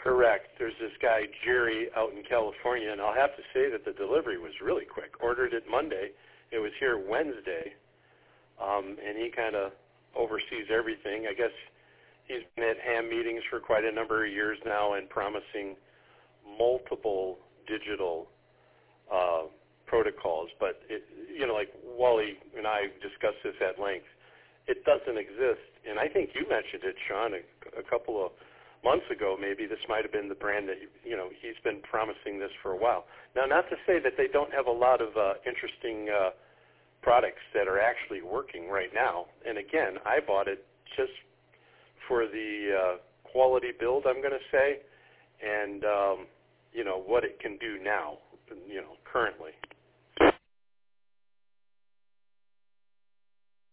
Correct. There's this guy, Jerry, out in California, and I'll have to say that the delivery was really quick. Ordered it Monday. It was here Wednesday, and he kind of oversees everything. I guess he's been at ham meetings for quite a number of years now and promising multiple digital protocols. But, like Wally and I discussed this at length, it doesn't exist. And I think you mentioned it, Sean, a couple of months ago maybe. This might have been the brand that, he's been promising this for a while. Now, not to say that they don't have a lot of interesting products that are actually working right now. And again, I bought it just for the quality build, I'm going to say, and, what it can do now, currently.